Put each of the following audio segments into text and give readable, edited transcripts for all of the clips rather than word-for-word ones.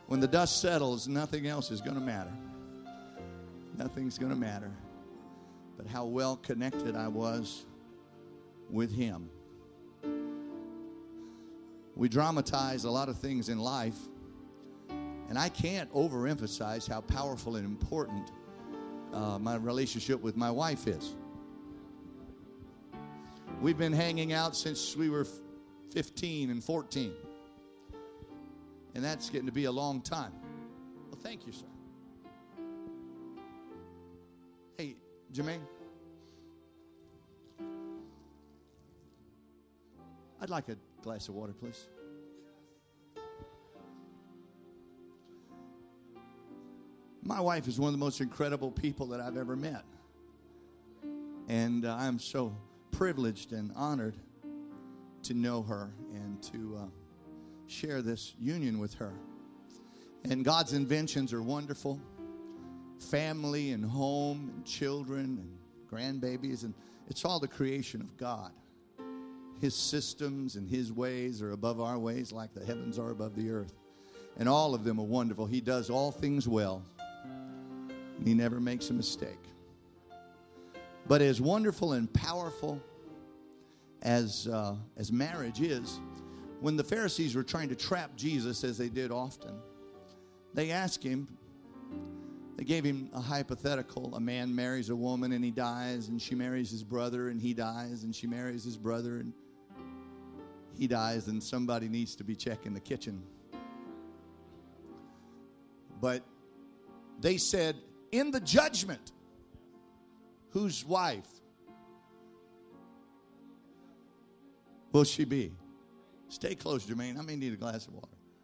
When the dust settles, nothing else is going to matter. Nothing's going to matter. But how well connected I was with Him. We dramatize a lot of things in life, and I can't overemphasize how powerful and important my relationship with my wife is. We've been hanging out since we were 15 and 14. And that's getting to be a long time. Well, thank you, sir. Hey, Jermaine. I'd like a glass of water, please. My wife is one of the most incredible people that I've ever met. And I'm so privileged and honored to know her and to share this union with her. And God's inventions are wonderful. Family and home and children and grandbabies, and it's all the creation of God. His systems and His ways are above our ways, like the heavens are above the earth. And all of them are wonderful. He does all things well. And He never makes a mistake. But as wonderful and powerful as marriage is, when the Pharisees were trying to trap Jesus, as they did often, they asked Him, they gave Him a hypothetical. A man marries a woman and he dies, and she marries his brother and he dies, and she marries his brother and he dies, and somebody needs to be checking the kitchen. But they said, in the judgment, whose wife will she be? Stay close, Jermaine. I may need a glass of water.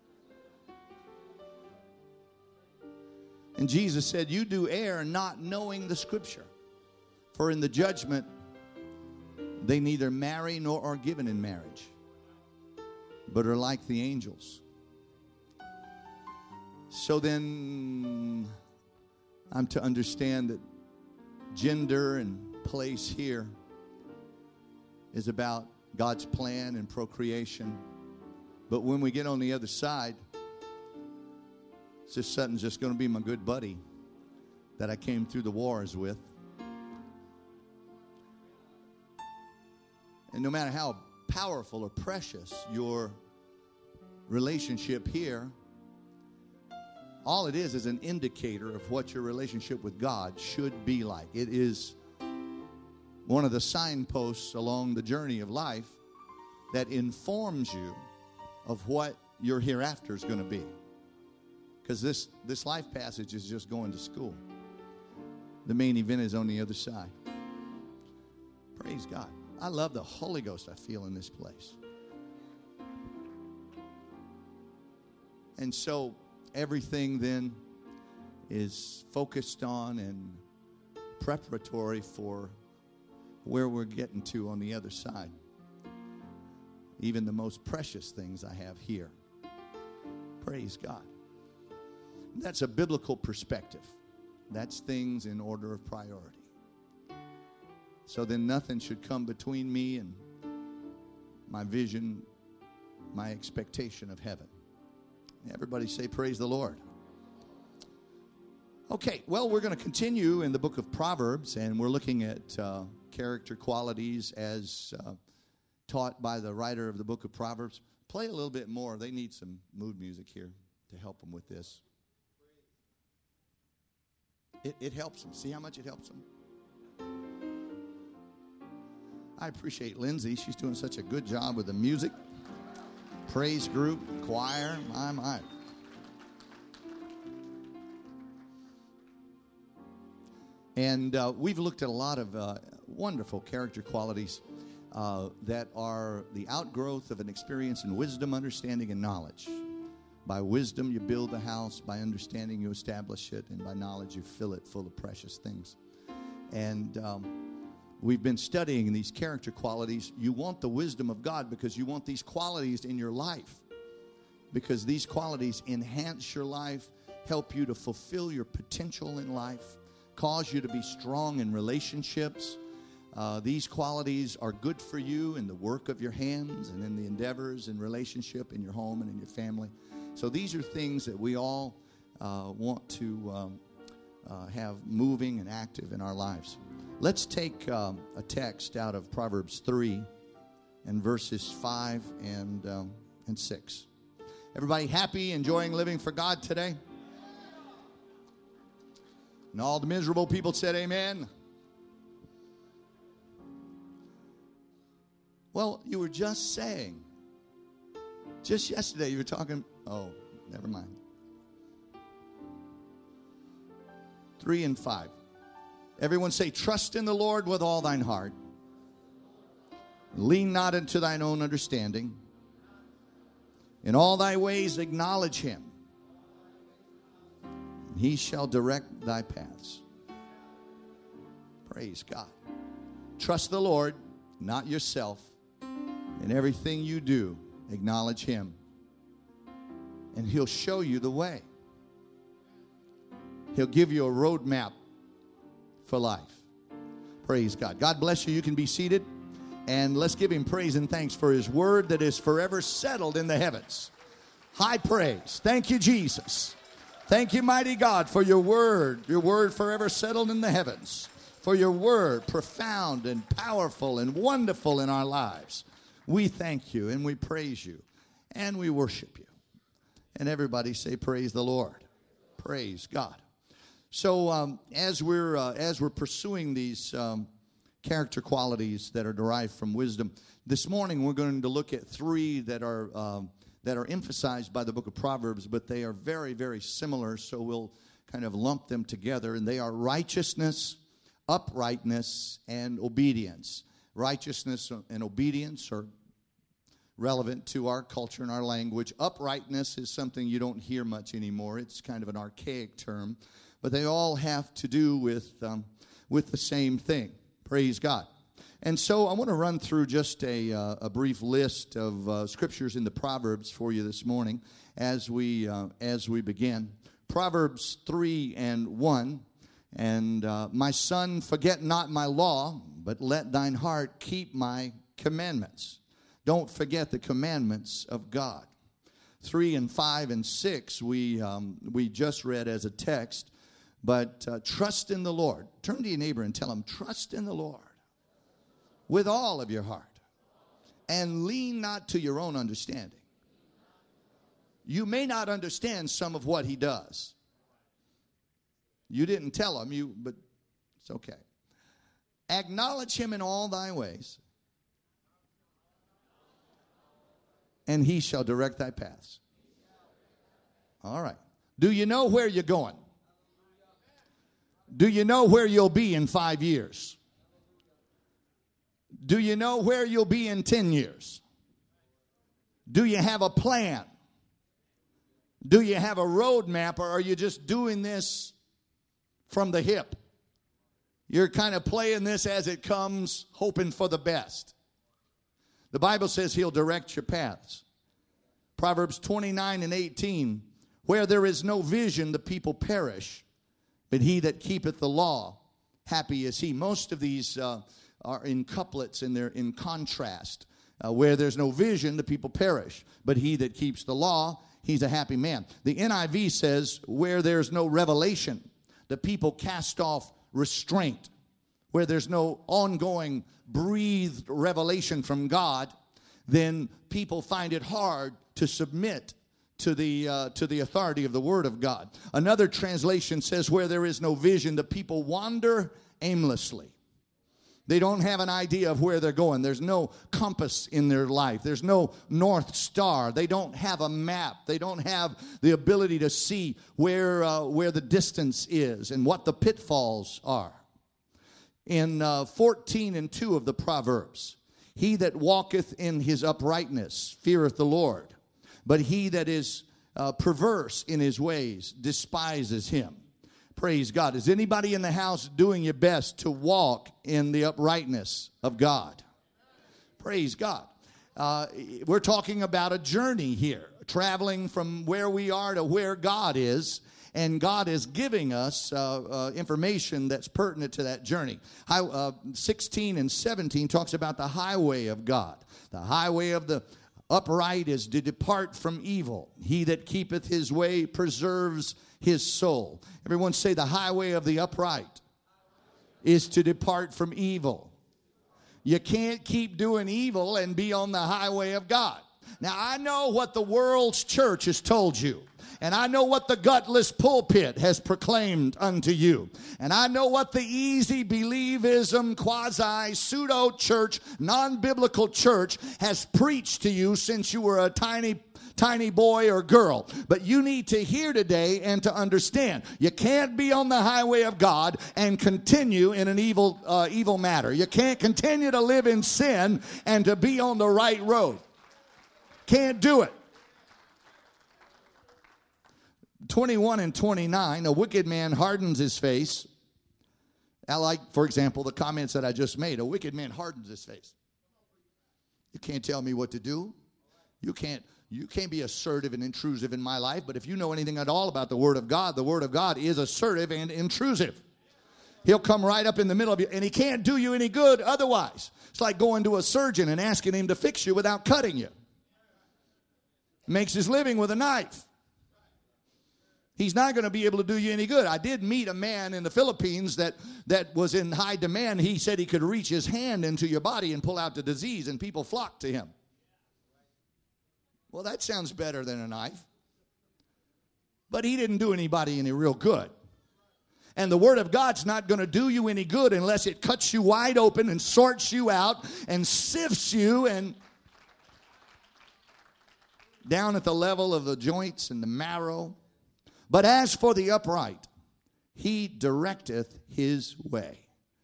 And Jesus said, you do err not knowing the Scripture. For in the judgment, they neither marry nor are given in marriage, but are like the angels. So then, I'm to understand that gender and place here is about God's plan and procreation. But when we get on the other side, Sis Sutton's just going to be my good buddy that I came through the wars with. And no matter how powerful or precious your relationship here, all it is an indicator of what your relationship with God should be like. It is one of the signposts along the journey of life that informs you of what your hereafter is going to be. Because this life passage is just going to school. The main event is on the other side. Praise God. I love the Holy Ghost I feel in this place. And so everything then is focused on and preparatory for where we're getting to on the other side. Even the most precious things I have here. Praise God. That's a biblical perspective. That's things in order of priority. So then nothing should come between me and my vision, my expectation of heaven. Everybody say praise the Lord. Okay, well, we're going to continue in the book of Proverbs, and we're looking at character qualities as taught by the writer of the book of Proverbs. Play a little bit more. They need some mood music here to help them with this. It helps them. See how much it helps them? I appreciate Lindsay. She's doing such a good job with the music. Praise group, choir, my. And we've looked at a lot of wonderful character qualities that are the outgrowth of an experience in wisdom, understanding, and knowledge. By wisdom, you build the house. By understanding, you establish it. And by knowledge, you fill it full of precious things. And we've been studying these character qualities. You want the wisdom of God because you want these qualities in your life. Because these qualities enhance your life, help you to fulfill your potential in life, cause you to be strong in relationships. These qualities are good for you in the work of your hands and in the endeavors and relationship in your home and in your family. So these are things that we all want to have moving and active in our lives. Let's take a text out of Proverbs 3 and verses 5 and 6. Everybody happy, enjoying living for God today? And all the miserable people said amen. Well, you were just saying, just yesterday you were talking, oh, never mind. 3 and 5. Everyone say, trust in the Lord with all thine heart. Lean not into thine own understanding. In all thy ways acknowledge him. And he shall direct thy paths. Praise God. Trust the Lord, not yourself. In everything you do, acknowledge him. And he'll show you the way. He'll give you a roadmap for life. Praise God. God bless you. You can be seated. And let's give him praise and thanks for his word that is forever settled in the heavens. High praise. Thank you, Jesus. Thank you, mighty God, for your word forever settled in the heavens. For your word profound and powerful and wonderful in our lives. We thank you and we praise you and we worship you. And everybody say, praise the Lord. Praise God. So as we're pursuing these character qualities that are derived from wisdom, this morning we're going to look at 3 that are emphasized by the book of Proverbs, but they are very, very similar. So we'll kind of lump them together, and they are righteousness, uprightness, and obedience. Righteousness and obedience are relevant to our culture and our language. Uprightness is something you don't hear much anymore. It's kind of an archaic term. But they all have to do with the same thing. Praise God. And so I want to run through just a brief list of scriptures in the Proverbs for you this morning as we begin. Proverbs 3 and 1. And my son, forget not my law, but let thine heart keep my commandments. Don't forget the commandments of God. 3 and 5 and 6 we just read as a text. But trust in the Lord. Turn to your neighbor and tell him, trust in the Lord with all of your heart. And lean not to your own understanding. You may not understand some of what he does. You didn't tell him, but it's okay. Acknowledge him in all thy ways, and he shall direct thy paths. All right. Do you know where you're going? Do you know where you'll be in 5 years? Do you know where you'll be in 10 years? Do you have a plan? Do you have a roadmap, or are you just doing this from the hip? You're kind of playing this as it comes, hoping for the best. The Bible says he'll direct your paths. Proverbs 29 and 18, where there is no vision, the people perish. But he that keepeth the law, happy is he. Most of these are in couplets, and they're in contrast. Where there's no vision, the people perish. But he that keeps the law, he's a happy man. The NIV says, where there's no revelation, the people cast off restraint. Where there's no ongoing breathed revelation from God, then people find it hard to submit to the authority of the Word of God. Another translation says, where there is no vision, the people wander aimlessly. They don't have an idea of where they're going. There's no compass in their life. There's no North Star. They don't have a map. They don't have the ability to see where the distance is and what the pitfalls are. In 14 and 2 of the Proverbs, he that walketh in his uprightness feareth the Lord. But he that is perverse in his ways despises him. Praise God. Is anybody in the house doing your best to walk in the uprightness of God? Praise God. We're talking about a journey here, traveling from where we are to where God is. And God is giving us information that's pertinent to that journey. 16 and 17 talks about the highway of God. The highway of the Upright is to depart from evil. He that keepeth his way preserves his soul. Everyone say, the highway of the upright is to depart from evil. You can't keep doing evil and be on the highway of God. Now, I know what the world's church has told you. And I know what the gutless pulpit has proclaimed unto you. And I know what the easy believism, quasi-pseudo-church, non-biblical church has preached to you since you were a tiny boy or girl. But you need to hear today and to understand. You can't be on the highway of God and continue in an evil matter. You can't continue to live in sin and to be on the right road. Can't do it. 21 and 29, a wicked man hardens his face. I like, for example, the comments that I just made. A wicked man hardens his face. You can't tell me what to do. You can't be assertive and intrusive in my life. But if you know anything at all about the Word of God is assertive and intrusive. He'll come right up in the middle of you, and he can't do you any good otherwise. It's like going to a surgeon and asking him to fix you without cutting you. Makes his living with a knife. He's not going to be able to do you any good. I did meet a man in the Philippines that was in high demand. He said he could reach his hand into your body and pull out the disease, and people flocked to him. Well, that sounds better than a knife. But he didn't do anybody any real good. And the Word of God's not going to do you any good unless it cuts you wide open and sorts you out and sifts you and down at the level of the joints and the marrow. But as for the upright, he directeth his way.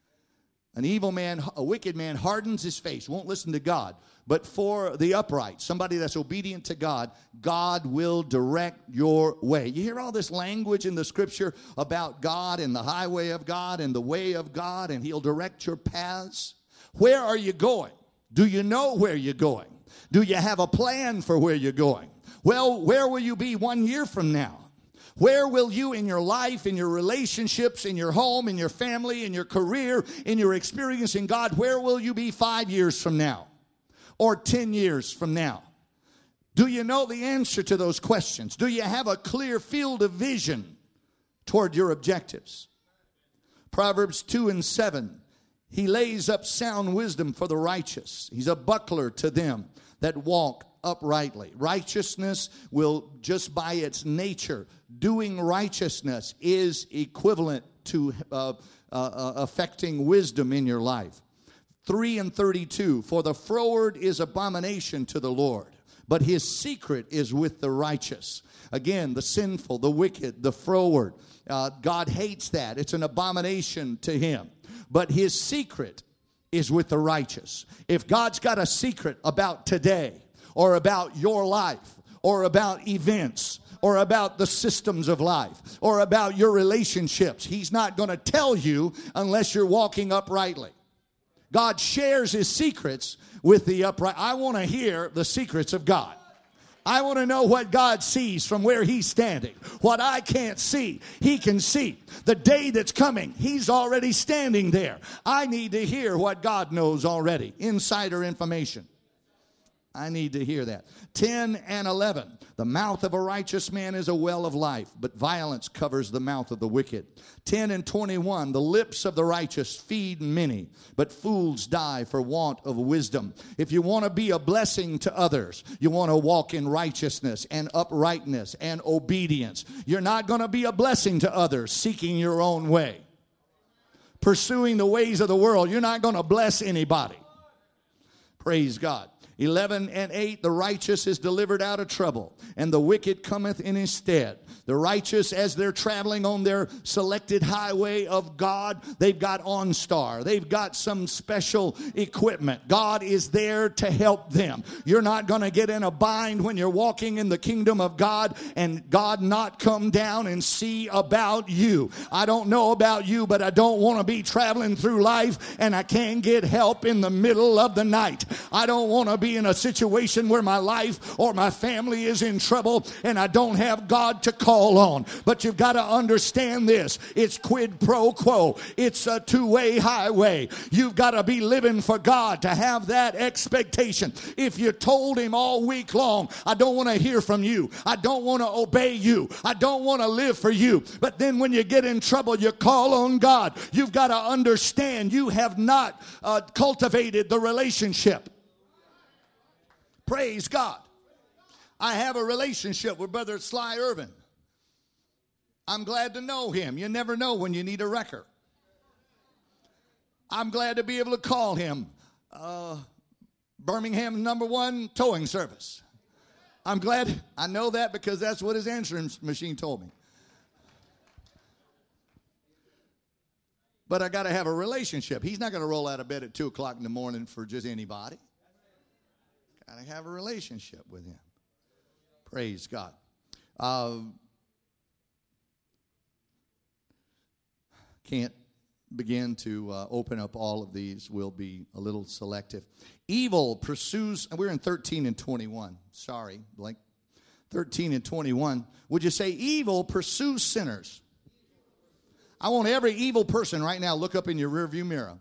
A wicked man hardens his face, won't listen to God. But for the upright, somebody that's obedient to God, God will direct your way. You hear all this language in the Scripture about God and the highway of God and the way of God, and he'll direct your paths. Where are you going? Do you know where you're going? Do you have a plan for where you're going? Well, where will you be 1 year from now? Where will you in your life, in your relationships, in your home, in your family, in your career, in your experience in God, where will you be 5 years from now or 10 years from now? Do you know the answer to those questions? Do you have a clear field of vision toward your objectives? Proverbs 2 and 7, he lays up sound wisdom for the righteous. He's a buckler to them that walk uprightly. Righteousness will, just by its nature, doing righteousness is equivalent to affecting wisdom in your life. 3 and 32, for the froward is abomination to the Lord, but his secret is with the righteous. Again, the sinful, the wicked, the froward. God hates that. It's an abomination to him. But his secret is with the righteous. If God's got a secret about today, or about your life, or about events, or about the systems of life, or about your relationships, he's not going to tell you unless you're walking uprightly. God shares his secrets with the upright. I want to hear the secrets of God. I want to know what God sees from where he's standing. What I can't see, he can see. The day that's coming, he's already standing there. I need to hear what God knows already. Insider information. I need to hear that. 10 and 11. The mouth of a righteous man is a well of life, but violence covers the mouth of the wicked. 10 and 21. The lips of the righteous feed many, but fools die for want of wisdom. If you want to be a blessing to others, you want to walk in righteousness and uprightness and obedience. You're not going to be a blessing to others seeking your own way, pursuing the ways of the world. You're not going to bless anybody. Praise God. 11 and 8, the righteous is delivered out of trouble, and the wicked cometh in his stead. The righteous, as they're traveling on their selected highway of God, they've got OnStar. They've got some special equipment. God is there to help them. You're not going to get in a bind when you're walking in the kingdom of God and God not come down and see about you. I don't know about you, but I don't want to be traveling through life and I can't get help in the middle of the night. I don't want to be be in a situation where my life or my family is in trouble and I don't have God to call on. But you've got to understand this. It's quid pro quo. It's a two-way highway. You've got to be living for God to have that expectation. If you told him all week long, I don't want to hear from you, I don't want to obey you, I don't want to live for you, but then when you get in trouble, you call on God, you've got to understand you have not cultivated the relationship. Praise God. I have a relationship with Brother Sly Irvin. I'm glad to know him. You never know when you need a wrecker. I'm glad to be able to call him Birmingham #1 towing service. I'm glad I know that because that's what his answering machine told me. But I got to have a relationship. He's not going to roll out of bed at 2 o'clock in the morning for just anybody. Got to have a relationship with him. Praise God. Can't begin to open up all of these. We'll be a little selective. Evil pursues, and we're in 13 and 21. Sorry, like 13 and 21. Would you say evil pursues sinners? I want every evil person right now look up in your rearview mirror.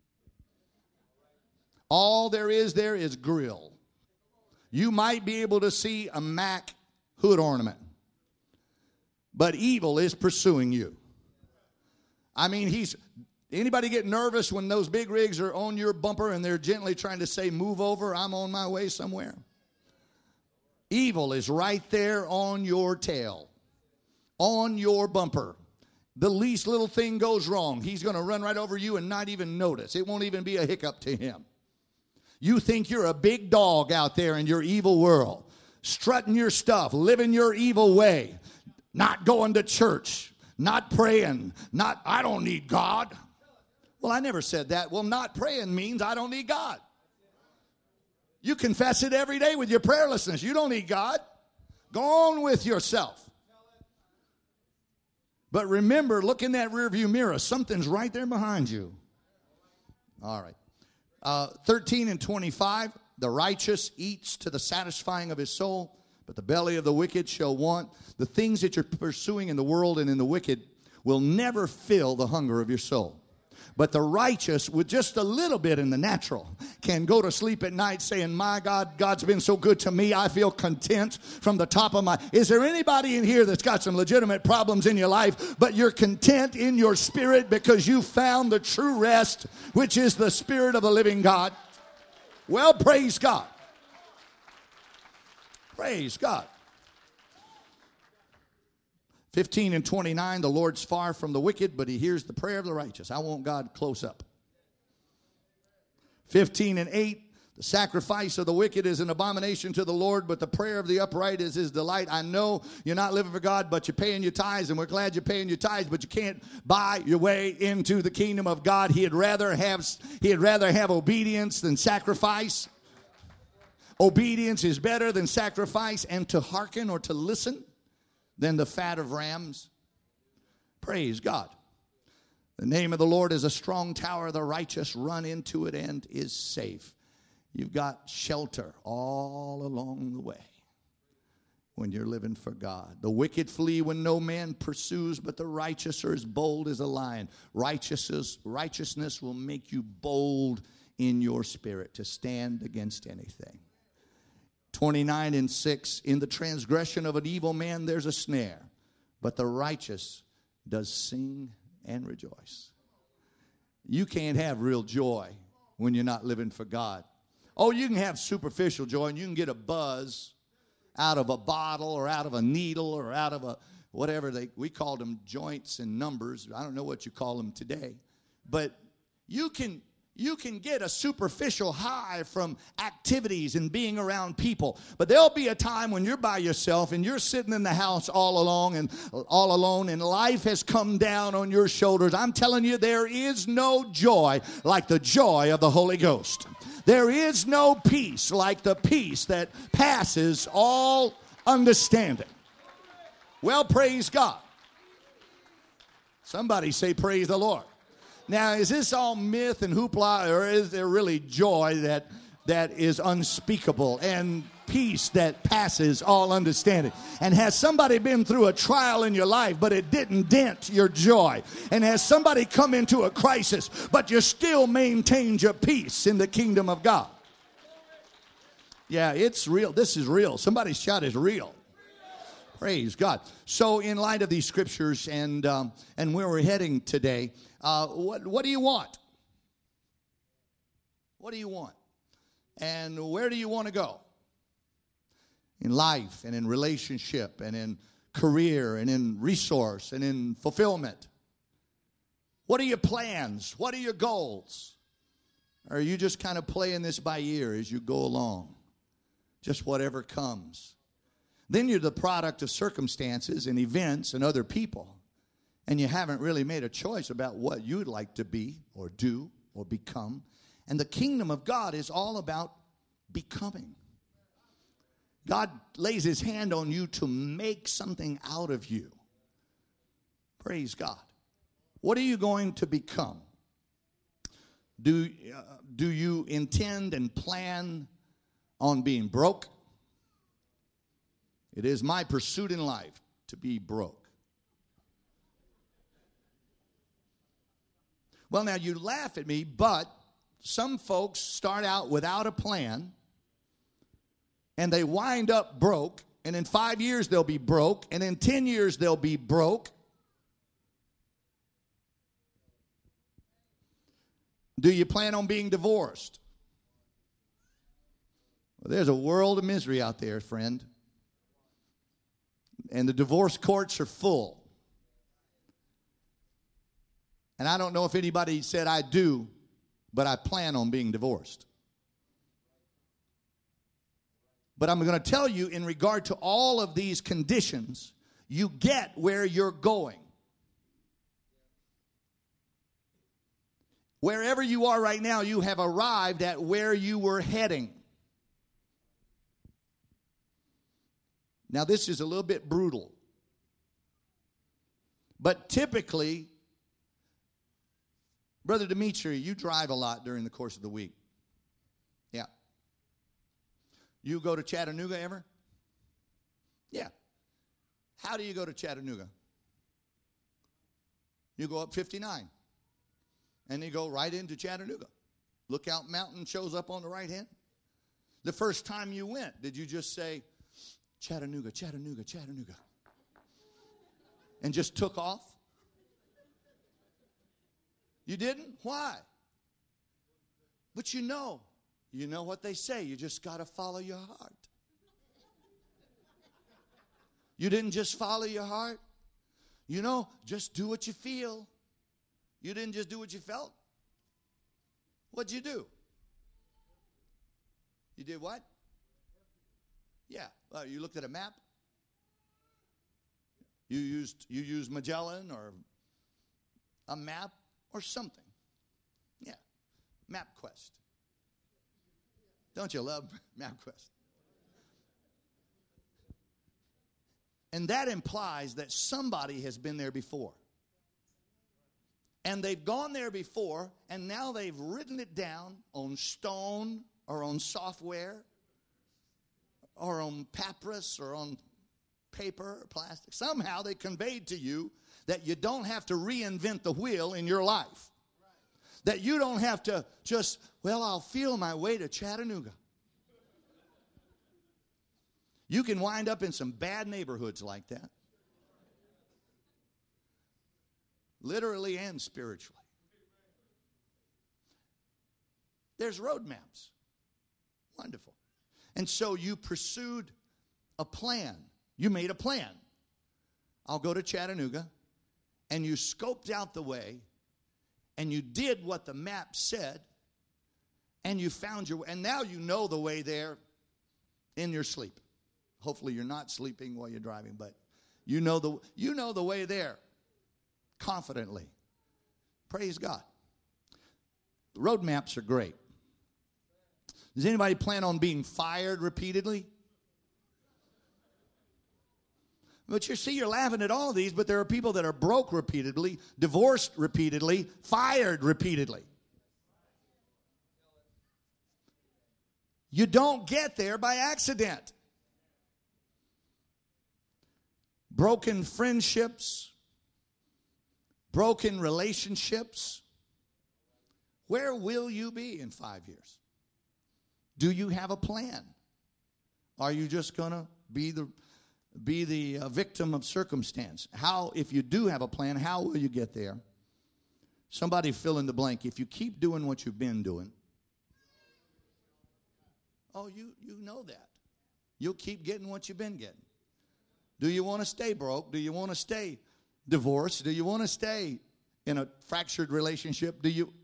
All there is grill. You might be able to see a Mac hood ornament, but evil is pursuing you. I mean, anybody get nervous when those big rigs are on your bumper and they're gently trying to say, move over, I'm on my way somewhere? Evil is right there on your tail, on your bumper. The least little thing goes wrong, he's going to run right over you and not even notice. It won't even be a hiccup to him. You think you're a big dog out there in your evil world, strutting your stuff, living your evil way, not going to church, not praying, I don't need God. Well, I never said that. Well, not praying means I don't need God. You confess it every day with your prayerlessness. You don't need God. Go on with yourself. But remember, look in that rearview mirror. Something's right there behind you. All right. 13 and 25, the righteous eats to the satisfying of his soul, but the belly of the wicked shall want. The things that you're pursuing in the world and in the wicked will never fill the hunger of your soul. But the righteous, with just a little bit in the natural, can go to sleep at night saying, my God, God's been so good to me, I feel content from the top of my... Is there anybody in here that's got some legitimate problems in your life, but you're content in your spirit because you found the true rest, which is the Spirit of the living God? Well, praise God. Praise God. 15 and 29, the Lord's far from the wicked, but he hears the prayer of the righteous. I want God close up. 15 and 8, the sacrifice of the wicked is an abomination to the Lord, but the prayer of the upright is his delight. I know you're not living for God, but you're paying your tithes, and we're glad you're paying your tithes, but you can't buy your way into the kingdom of God. He'd rather have obedience than sacrifice. Obedience is better than sacrifice, and to hearken or to listen than the fat of rams. Praise God. The name of the Lord is a strong tower. The righteous run into it and is safe. You've got shelter all along the way when you're living for God. The wicked flee when no man pursues, but the righteous are as bold as a lion. Righteousness will make you bold in your spirit to stand against anything. 29 and 6, in the transgression of an evil man there's a snare, but the righteous does sing and rejoice. You can't have real joy when you're not living for God. Oh, you can have superficial joy, and you can get a buzz out of a bottle or out of a needle or out of a whatever we called them, joints and numbers. I don't know what you call them today. But you can get a superficial high from activities and being around people. But there'll be a time when you're by yourself and you're sitting in the house all alone and life has come down on your shoulders. I'm telling you, there is no joy like the joy of the Holy Ghost. There is no peace like the peace that passes all understanding. Well, praise God. Somebody say, praise the Lord. Now, is this all myth and hoopla, or is there really joy that that is unspeakable and peace that passes all understanding? And has somebody been through a trial in your life, but it didn't dent your joy? And has somebody come into a crisis, but you still maintained your peace in the kingdom of God? Yeah, it's real. This is real. Somebody's shout is real. Praise God. So in light of these scriptures and where we're heading today, what do you want? What do you want? And where do you want to go? In life and in relationship and in career and in resource and in fulfillment. What are your plans? What are your goals? Or are you just kind of playing this by ear as you go along? Just whatever comes. Then you're the product of circumstances and events and other people. And you haven't really made a choice about what you'd like to be or do or become. And the kingdom of God is all about becoming. God lays his hand on you to make something out of you. Praise God. What are you going to become? Do you intend and plan on being broke? It is my pursuit in life to be broke. Well, now you laugh at me, but some folks start out without a plan, and they wind up broke, and in 5 years they'll be broke, and in 10 years they'll be broke. Do you plan on being divorced? Well, there's a world of misery out there, friend. And the divorce courts are full. And I don't know if anybody said I do, but I plan on being divorced. But I'm going to tell you, in regard to all of these conditions, you get where you're going. Wherever you are right now, you have arrived at where you were heading. Now, this is a little bit brutal. But typically, Brother Dimitri, you drive a lot during the course of the week. Yeah. You go to Chattanooga ever? Yeah. How do you go to Chattanooga? You go up 59. And you go right into Chattanooga. Lookout Mountain shows up on the right hand. The first time you went, did you just say, Chattanooga, Chattanooga, Chattanooga, and just took off? You didn't? Why? But you know what they say. You just got to follow your heart. You didn't just follow your heart. Just do what you feel. You didn't just do what you felt. What'd you do? You did what? Yeah. You looked at a map. You used Magellan or a map or something. Yeah. MapQuest. Don't you love MapQuest? And that implies that somebody has been there before. And they've gone there before, and now they've written it down on stone or on software or on papyrus or on paper or plastic. Somehow they conveyed to you that you don't have to reinvent the wheel in your life. That you don't have to just, I'll feel my way to Chattanooga. You can wind up in some bad neighborhoods like that. Literally and spiritually. There's road maps. Wonderful. And so you pursued a plan. You made a plan. I'll go to Chattanooga. And you scoped out the way. And you did what the map said. And you found your way. And now you know the way there in your sleep. Hopefully you're not sleeping while you're driving, but you know the way there. Confidently. Praise God. Road maps are great. Does anybody plan on being fired repeatedly? But you're laughing at all of these, but there are people that are broke repeatedly, divorced repeatedly, fired repeatedly. You don't get there by accident. Broken friendships, broken relationships. Where will you be in 5 years? Do you have a plan? Are you just going to be the victim of circumstance? How, if you do have a plan, how will you get there? Somebody fill in the blank. If you keep doing what you've been doing, oh, you know that. You'll keep getting what you've been getting. Do you want to stay broke? Do you want to stay divorced? Do you want to stay in a fractured relationship? Do you?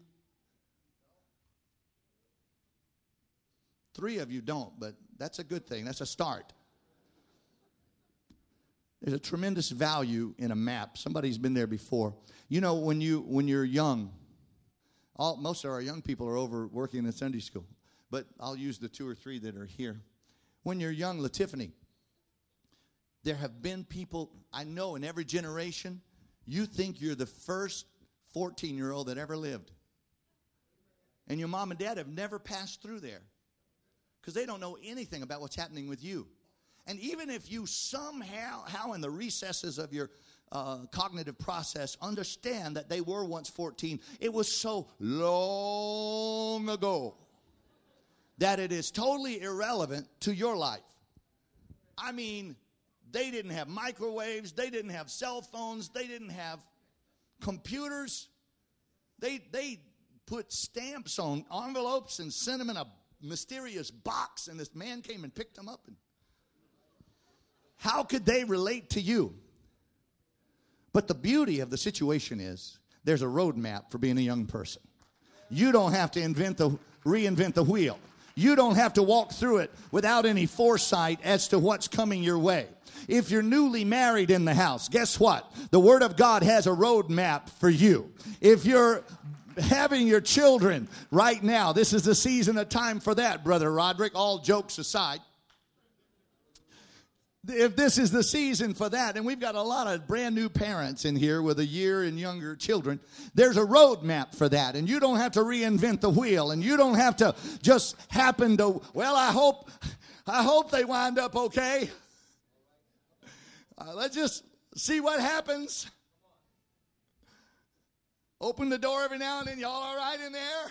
3 of you don't, but that's a good thing. That's a start. There's a tremendous value in a map. Somebody's been there before. You know, when you're young, most of our young people are over working in Sunday school, but I'll use the 2 or 3 that are here. When you're young, LaTiffany, there have been people, I know in every generation, you think you're the first 14-year-old that ever lived. And your mom and dad have never passed through there because they don't know anything about what's happening with you. And even if you somehow in the recesses of your cognitive process understand that they were once 14, it was so long ago that it is totally irrelevant to your life. I mean, they didn't have microwaves. They didn't have cell phones. They didn't have computers. They put stamps on envelopes and sent them in a mysterious box, and this man came and picked them up. And how could they relate to you? But the beauty of the situation is there's a roadmap for being a young person. You don't have to reinvent the wheel. You don't have to walk through it without any foresight as to what's coming your way. If you're newly married in the house, guess what? The Word of God has a roadmap for you. If you're having your children right now, this is the season of time for that, Brother Roderick, all jokes aside. If this is the season for that, and we've got a lot of brand new parents in here with a year and younger children, there's a roadmap for that, and you don't have to reinvent the wheel, and you don't have to just happen to, well, I hope they wind up okay. Let's just see what happens. Open the door every now and then. Y'all all right in there?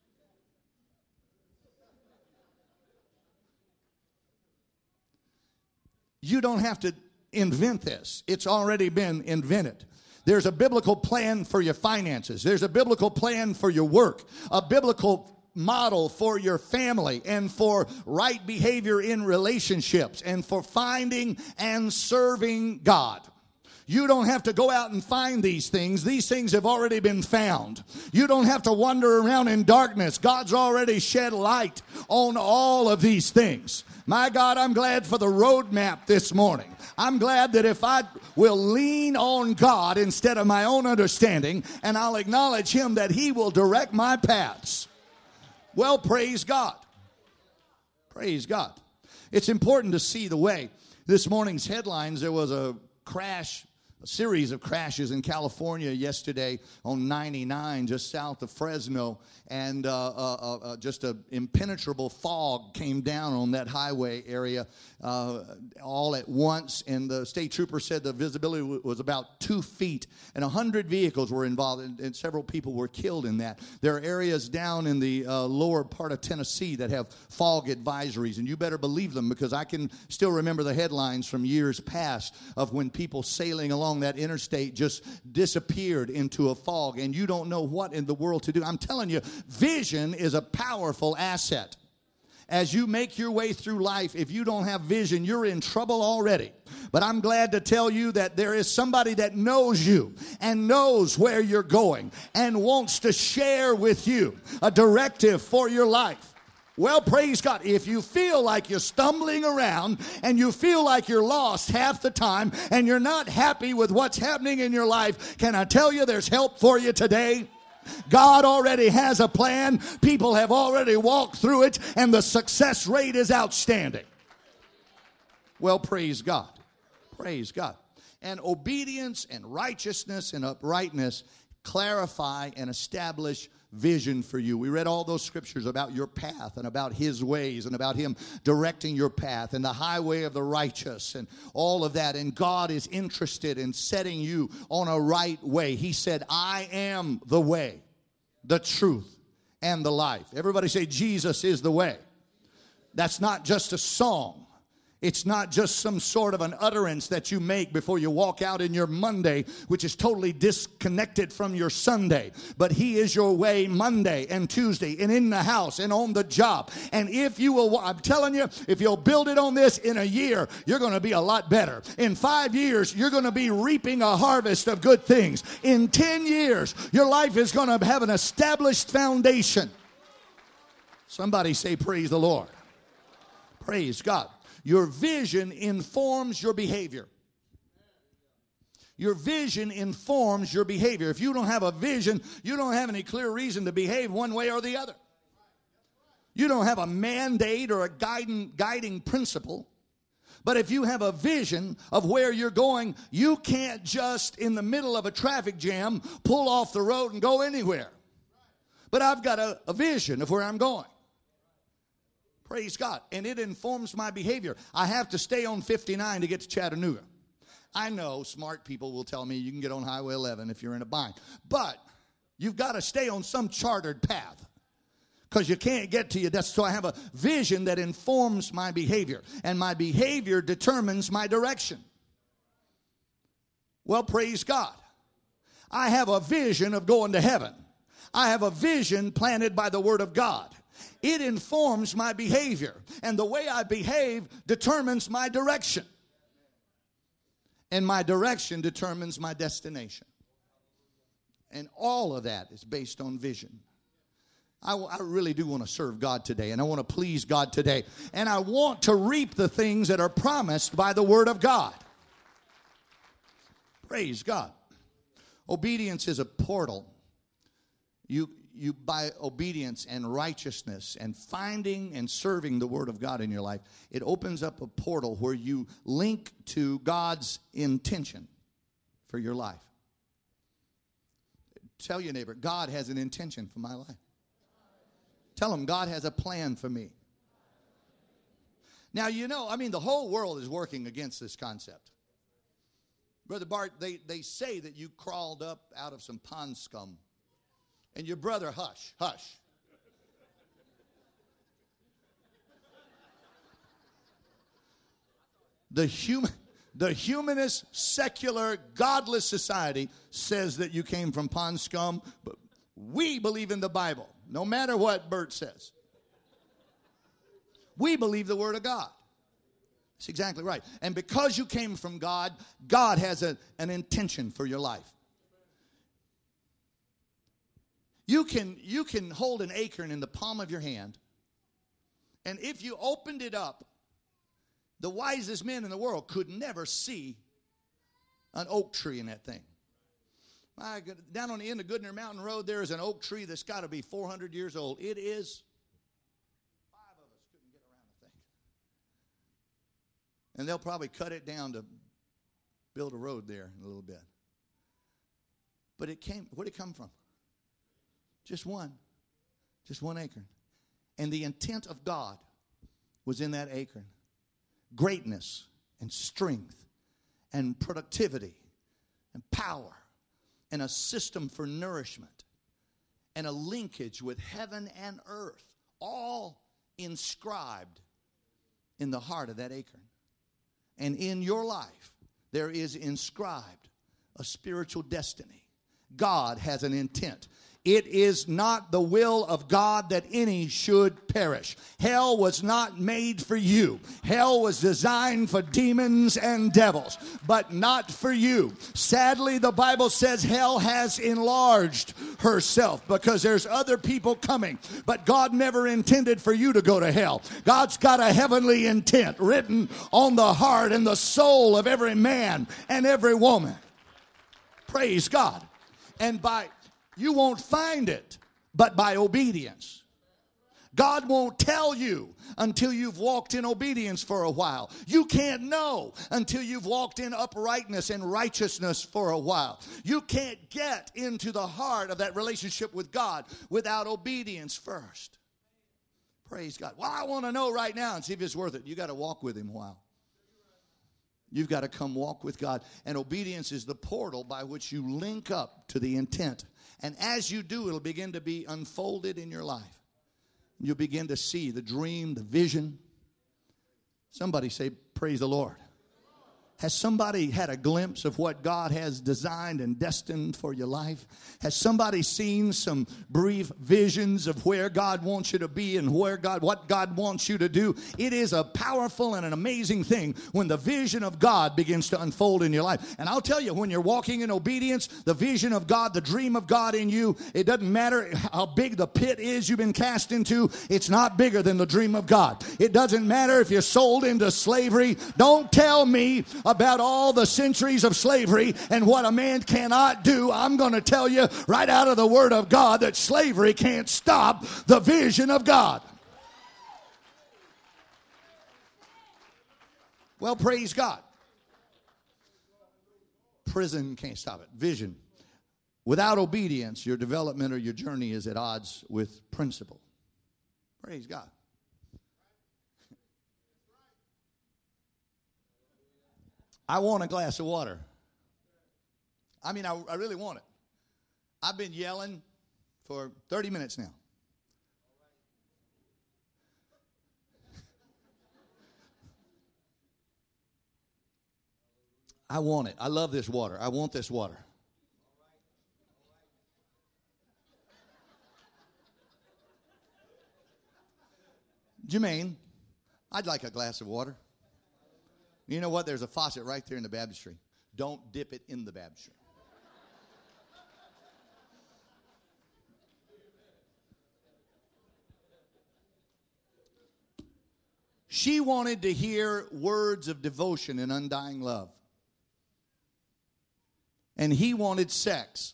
You don't have to invent this. It's already been invented. There's a biblical plan for your finances. There's a biblical plan for your work. A biblical model for your family and for right behavior in relationships and for finding and serving God. You don't have to go out and find these things. These things have already been found. You don't have to wander around in darkness. God's already shed light on all of these things. My God, I'm glad for the roadmap this morning. I'm glad that if I will lean on God instead of my own understanding, and I'll acknowledge Him that He will direct my paths. Well, praise God. Praise God. It's important to see the way. This morning's headlines, there was a series of crashes in California yesterday on 99 just south of Fresno, and just an impenetrable fog came down on that highway area all at once, and the state trooper said the visibility was about 2 feet, and 100 vehicles were involved, and several people were killed in that. There are areas down in the lower part of Tennessee that have fog advisories, and you better believe them, because I can still remember the headlines from years past of when people sailing along that interstate just disappeared into a fog, and you don't know what in the world to do. I'm telling you, vision is a powerful asset. As you make your way through life, if you don't have vision, you're in trouble already. But I'm glad to tell you that there is somebody that knows you and knows where you're going and wants to share with you a directive for your life. Well, praise God. If you feel like you're stumbling around and you feel like you're lost half the time and you're not happy with what's happening in your life, can I tell you there's help for you today? God already has a plan. People have already walked through it, and the success rate is outstanding. Well, praise God. Praise God. And obedience and righteousness and uprightness clarify and establish vision for you. We read all those scriptures about your path and about his ways and about him directing your path and the highway of the righteous and all of that. And God is interested in setting you on a right way. He said, I am the way, the truth, and the life. Everybody say, Jesus is the way. That's not just a song. It's not just some sort of an utterance that you make before you walk out in your Monday, which is totally disconnected from your Sunday. But he is your way Monday and Tuesday and in the house and on the job. And if you will, I'm telling you, if you'll build it on this in a year, you're going to be a lot better. In 5 years, you're going to be reaping a harvest of good things. In 10 years, your life is going to have an established foundation. Somebody say, praise the Lord. Praise God. Your vision informs your behavior. Your vision informs your behavior. If you don't have a vision, you don't have any clear reason to behave one way or the other. You don't have a mandate or a guiding principle. But if you have a vision of where you're going, you can't just in the middle of a traffic jam pull off the road and go anywhere. But I've got a vision of where I'm going. Praise God. And it informs my behavior. I have to stay on 59 to get to Chattanooga. I know smart people will tell me you can get on Highway 11 if you're in a bind. But you've got to stay on some chartered path because you can't get to you. So I have a vision that informs my behavior. And my behavior determines my direction. Well, praise God. I have a vision of going to heaven. I have a vision planted by the Word of God. It informs my behavior. And the way I behave determines my direction. And my direction determines my destination. And all of that is based on vision. I really do want to serve God today. And I want to please God today. And I want to reap the things that are promised by the Word of God. Praise God. Obedience is a portal. You by obedience and righteousness and finding and serving the Word of God in your life, it opens up a portal where you link to God's intention for your life. Tell your neighbor, God has an intention for my life. Tell them, God has a plan for me. Now, the whole world is working against this concept. Brother Bart, they say that you crawled up out of some pond scum. And your brother, hush. The humanist, secular, godless society says that you came from pond scum, but we believe in the Bible, no matter what Bert says. We believe the Word of God. That's exactly right. And because you came from God, God has an intention for your life. You can hold an acorn in the palm of your hand, and if you opened it up, the wisest men in the world could never see an oak tree in that thing. Down on the end of Goodner Mountain Road, there is an oak tree that's got to be 400 years old. It is. 5 of us couldn't get around the thing. And they'll probably cut it down to build a road there in a little bit. But where'd it come from? Just one acorn. And the intent of God was in that acorn. Greatness and strength and productivity and power and a system for nourishment and a linkage with heaven and earth, all inscribed in the heart of that acorn. And in your life, there is inscribed a spiritual destiny. God has an intent. It is not the will of God that any should perish. Hell was not made for you. Hell was designed for demons and devils, but not for you. Sadly, the Bible says hell has enlarged herself because there's other people coming. But God never intended for you to go to hell. God's got a heavenly intent written on the heart and the soul of every man and every woman. Praise God. And you won't find it but by obedience. God won't tell you until you've walked in obedience for a while. You can't know until you've walked in uprightness and righteousness for a while. You can't get into the heart of that relationship with God without obedience first. Praise God. Well, I want to know right now and see if it's worth it. You got to walk with him a while. You've got to come walk with God. And obedience is the portal by which you link up to the intent. And as you do, it'll begin to be unfolded in your life. You'll begin to see the dream, the vision. Somebody say, praise the Lord. Has somebody had a glimpse of what God has designed and destined for your life? Has somebody seen some brief visions of where God wants you to be and what God wants you to do? It is a powerful and an amazing thing when the vision of God begins to unfold in your life. And I'll tell you, when you're walking in obedience, the vision of God, the dream of God in you, it doesn't matter how big the pit is you've been cast into, it's not bigger than the dream of God. It doesn't matter if you're sold into slavery. Don't tell me about all the centuries of slavery and what a man cannot do. I'm going to tell you right out of the Word of God that slavery can't stop the vision of God. Well, praise God. Prison can't stop it. Vision. Without obedience, your development or your journey is at odds with principle. Praise God. I want a glass of water. I mean, I really want it. I've been yelling for 30 minutes now. I want it. I love this water. I want this water. Jermaine, I'd like a glass of water. You know what? There's a faucet right there in the baptistry. Don't dip it in the baptistry. She wanted to hear words of devotion and undying love. And he wanted sex.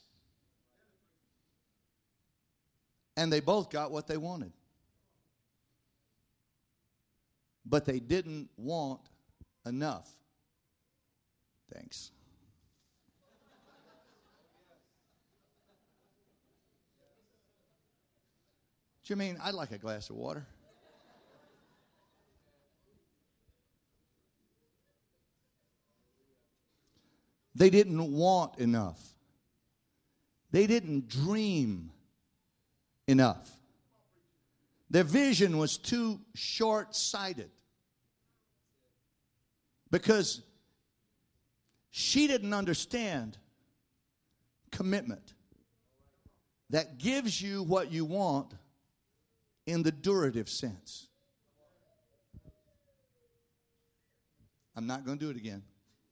And they both got what they wanted. But they didn't want enough. Thanks. Jermaine, I'd like a glass of water. They didn't want enough. They didn't dream enough. Their vision was too short-sighted. Because she didn't understand commitment that gives you what you want in the durative sense. I'm not going to do it again.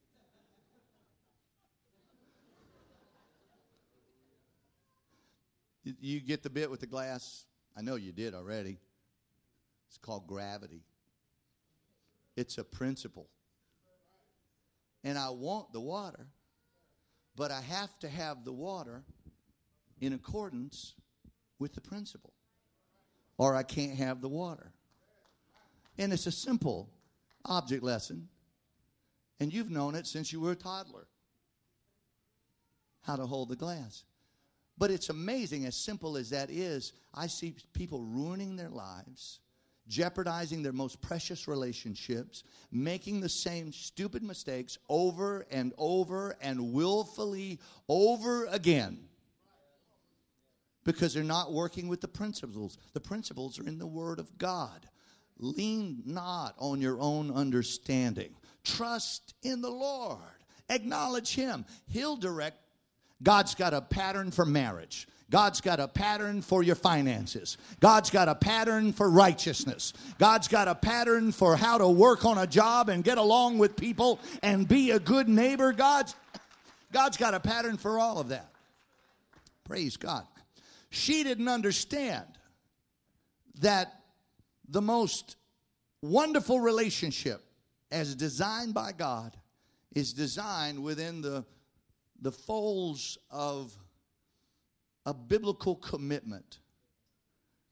You get the bit with the glass? I know you did already. It's called gravity. It's a principle. And I want the water, but I have to have the water in accordance with the principle, or I can't have the water. And it's a simple object lesson, and you've known it since you were a toddler, how to hold the glass. But it's amazing, as simple as that is, I see people ruining their lives, jeopardizing their most precious relationships, making the same stupid mistakes over and over and willfully over again because they're not working with the principles. The principles are in the Word of God. Lean not on your own understanding. Trust in the Lord. Acknowledge Him. He'll direct. God's got a pattern for marriage. God's got a pattern for your finances. God's got a pattern for righteousness. God's got a pattern for how to work on a job and get along with people and be a good neighbor. God's got a pattern for all of that. Praise God. She didn't understand that the most wonderful relationship as designed by God is designed within the folds of a biblical commitment.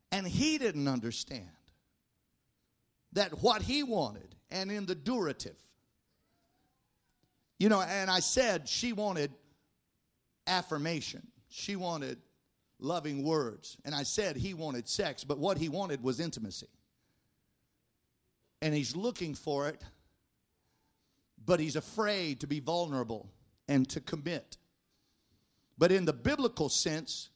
And he didn't understand that what he wanted, and in the durative. You know, and I said she wanted affirmation. She wanted loving words. And I said he wanted sex, but what he wanted was intimacy. And he's looking for it, but he's afraid to be vulnerable and to commit. But in the biblical sense,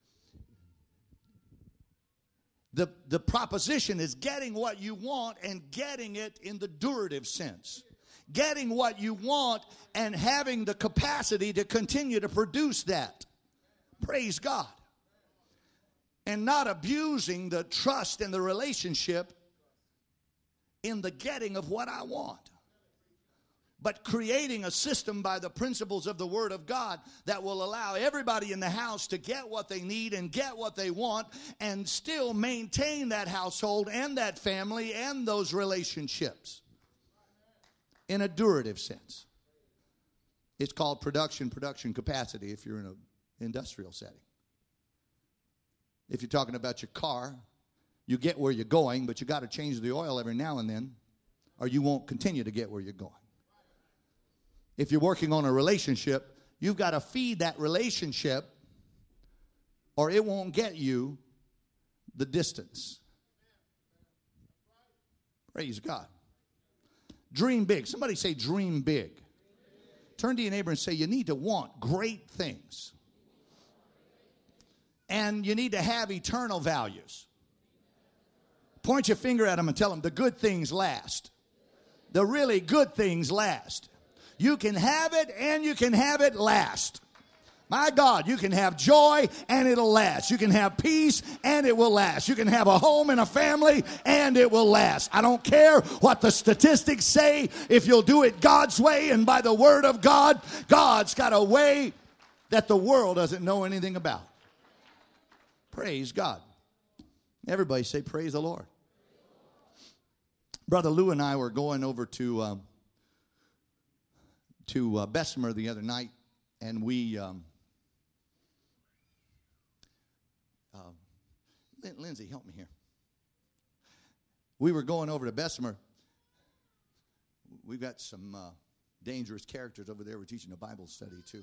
the proposition is getting what you want and getting it in the durative sense. Getting what you want and having the capacity to continue to produce that. Praise God. And not abusing the trust and the relationship in the getting of what I want. But creating a system by the principles of the Word of God that will allow everybody in the house to get what they need and get what they want and still maintain that household and that family and those relationships in a durative sense. It's called production capacity if you're in an industrial setting. If you're talking about your car, you get where you're going, but you got to change the oil every now and then or you won't continue to get where you're going. If you're working on a relationship, you've got to feed that relationship or it won't get you the distance. Praise God. Dream big. Somebody say dream big. Turn to your neighbor and say you need to want great things. And you need to have eternal values. Point your finger at them and tell them the good things last. The really good things last. You can have it and you can have it last. My God, you can have joy and it'll last. You can have peace and it will last. You can have a home and a family and it will last. I don't care what the statistics say. If you'll do it God's way and by the Word of God, God's got a way that the world doesn't know anything about. Praise God. Everybody say praise the Lord. Brother Lou and I were going over to Bessemer the other night, and we Lindsay, help me here. We were going over to Bessemer. We've got some dangerous characters over there. We're teaching a Bible study too.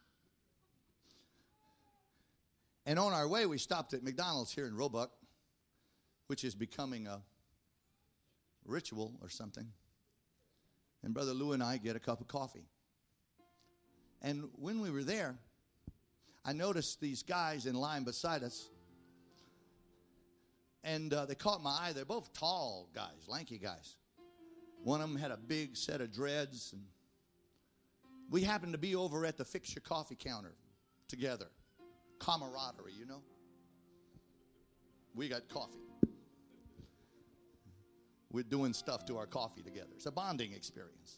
And on our way, we stopped at McDonald's here in Roebuck, which is becoming a ritual or something. And Brother Lou and I get a cup of coffee. And when we were there, I noticed these guys in line beside us. And they caught my eye. They're both tall guys, lanky guys. One of them had a big set of dreads. And we happened to be over at the Fix Your Coffee counter together. Camaraderie, you know. We got coffee. We're doing stuff to our coffee together. It's a bonding experience.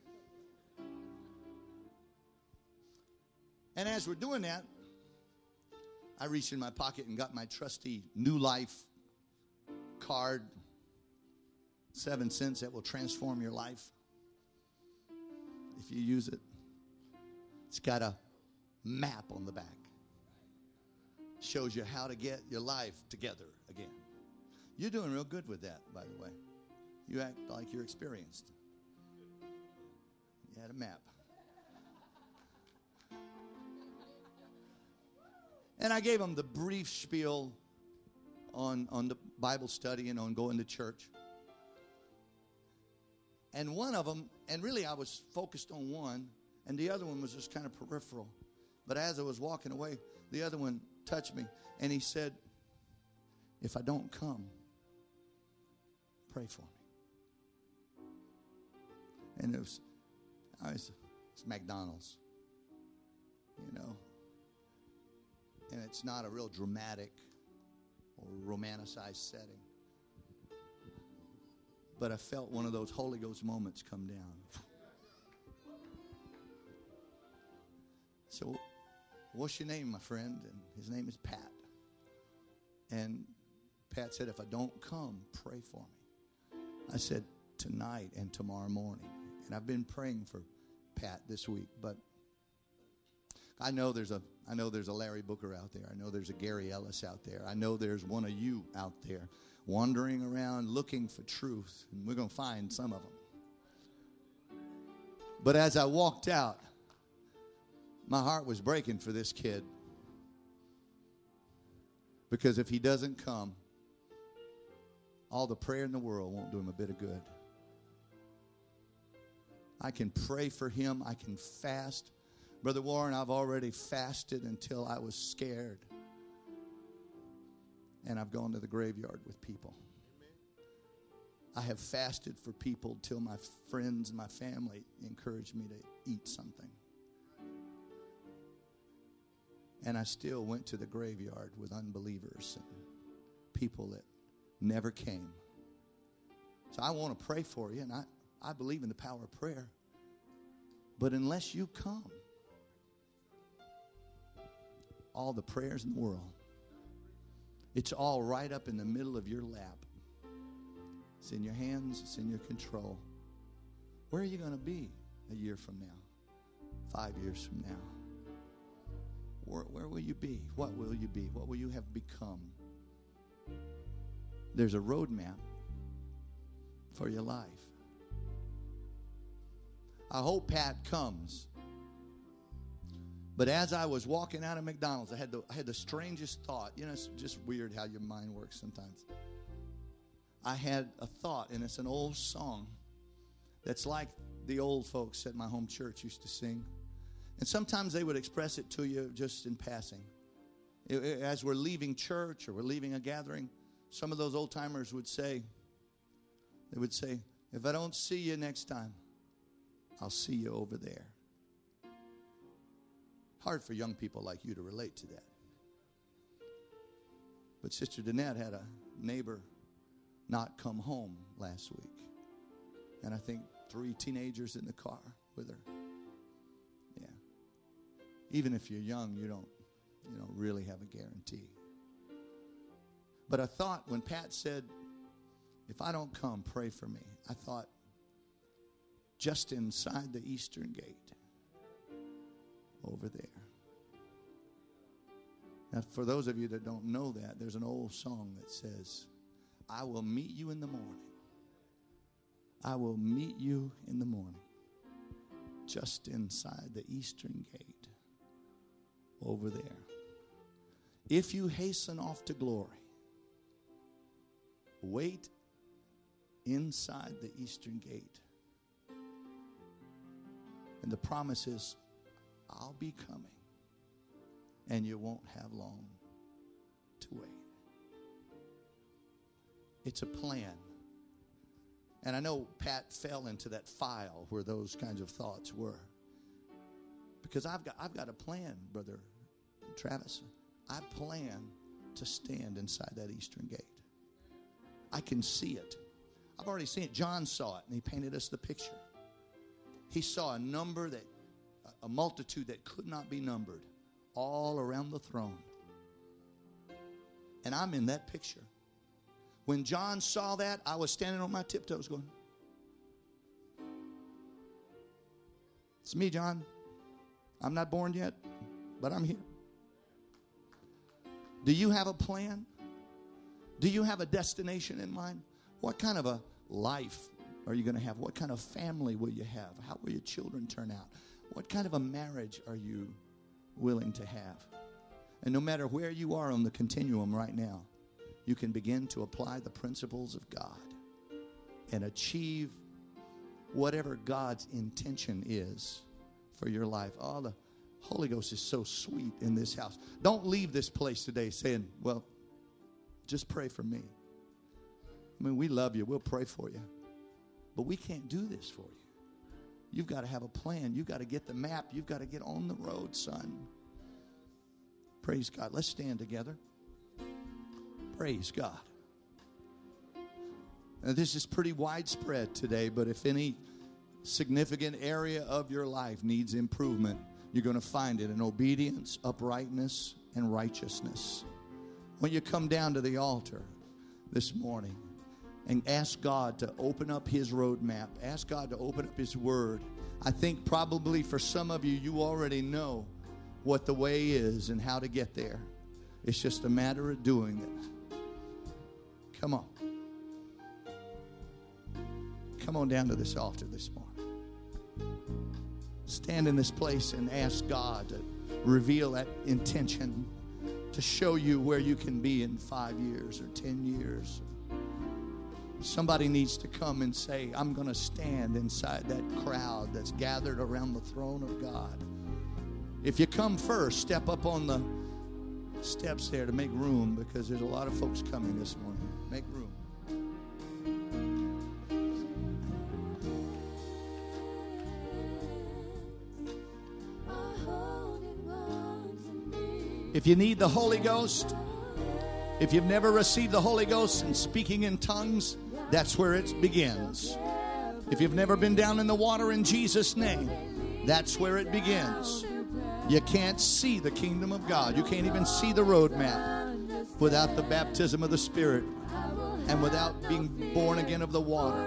And as we're doing that, I reached in my pocket and got my trusty New Life card, 7 cents that will transform your life if you use it. It's got a map on the back. Shows you how to get your life together again. You're doing real good with that, by the way. You act like you're experienced. You had a map. And I gave them the brief spiel on the Bible study and on going to church. And one of them, and really I was focused on one, and the other one was just kind of peripheral. But as I was walking away, the other one touched me, and he said, if I don't come, pray for me. And it's McDonald's, you know. And it's not a real dramatic or romanticized setting. But I felt one of those Holy Ghost moments come down. So, what's your name, my friend? And his name is Pat. And Pat said, if I don't come, pray for me. I said, tonight and tomorrow morning. And I've been praying for Pat this week. But I know there's a Larry Booker out there. I know there's a Gary Ellis out there. I know there's one of you out there wandering around looking for truth, and we're going to find some of them. But as I walked out, my heart was breaking for this kid, because if he doesn't come, all the prayer in the world won't do him a bit of good. I can pray for him. I can fast. Brother Warren, I've already fasted until I was scared. And I've gone to the graveyard with people. I have fasted for people till my friends and my family encouraged me to eat something. And I still went to the graveyard with unbelievers and people that never came. So I want to pray for you, and I believe in the power of prayer. But unless you come, all the prayers in the world, it's all right up in the middle of your lap. It's in your hands. It's in your control. Where are you going to be a year from now? 5 years from now? Where will you be? What will you be? What will you have become? There's a roadmap for your life. I hope Pat comes. But as I was walking out of McDonald's, I had the strangest thought. You know, it's just weird how your mind works sometimes. I had a thought, and it's an old song that's like the old folks at my home church used to sing. And sometimes they would express it to you just in passing. As we're leaving church or we're leaving a gathering, some of those old timers would say, if I don't see you next time, I'll see you over there. Hard for young people like you to relate to that. But Sister Danette had a neighbor not come home last week. And I think 3 teenagers in the car with her. Yeah. Even if you're young, you don't really have a guarantee. But I thought when Pat said, if I don't come, pray for me, I thought, just inside the eastern gate, over there. Now, for those of you that don't know that, there's an old song that says, I will meet you in the morning. I will meet you in the morning, just inside the eastern gate, over there. If you hasten off to glory, wait inside the eastern gate. And the promise is, I'll be coming, and you won't have long to wait. It's a plan. And I know Pat fell into that file where those kinds of thoughts were. Because I've got a plan, Brother Travis. I plan to stand inside that eastern gate. I can see it. I've already seen it. John saw it, and he painted us the picture. He saw a multitude that could not be numbered all around the throne. And I'm in that picture. When John saw that, I was standing on my tiptoes going, it's me, John. I'm not born yet, but I'm here. Do you have a plan? Do you have a destination in mind? What kind of a life are you going to have? What kind of family will you have? How will your children turn out? What kind of a marriage are you willing to have? And no matter where you are on the continuum right now, you can begin to apply the principles of God and achieve whatever God's intention is for your life. Oh, the Holy Ghost is so sweet in this house. Don't leave this place today saying, well, just pray for me. I mean, we love you. We'll pray for you. But we can't do this for you. You've got to have a plan. You've got to get the map. You've got to get on the road, son. Praise God. Let's stand together. Praise God. Now, this is pretty widespread today, but if any significant area of your life needs improvement, you're going to find it in obedience, uprightness, and righteousness. When you come down to the altar this morning and ask God to open up His roadmap, ask God to open up His Word. I think probably for some of you, you already know what the way is and how to get there. It's just a matter of doing it. Come on. Come on down to this altar this morning. Stand in this place and ask God to reveal that intention, to show you where you can be in 5 years or 10 years. Somebody needs to come and say, I'm going to stand inside that crowd that's gathered around the throne of God. If you come first, step up on the steps there to make room, because there's a lot of folks coming this morning. Make room. If you need the Holy Ghost, if you've never received the Holy Ghost and speaking in tongues, that's where it begins. If you've never been down in the water in Jesus' name, that's where it begins. You can't see the kingdom of God. You can't even see the roadmap without the baptism of the Spirit and without being born again of the water.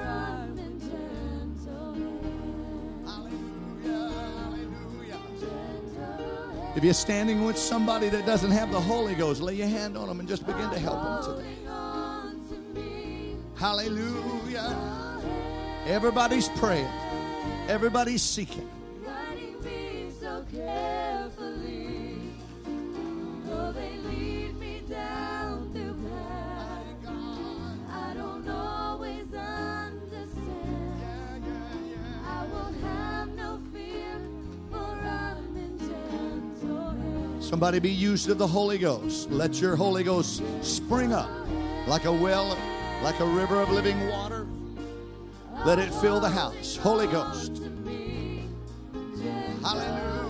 If you're standing with somebody that doesn't have the Holy Ghost, lay your hand on them and just begin to help them today. Hallelujah. Everybody's praying. Everybody's seeking. Somebody be used of the Holy Ghost. Let your Holy Ghost spring up like a well, like a river of living water. Let it fill the house. Holy Ghost. Hallelujah.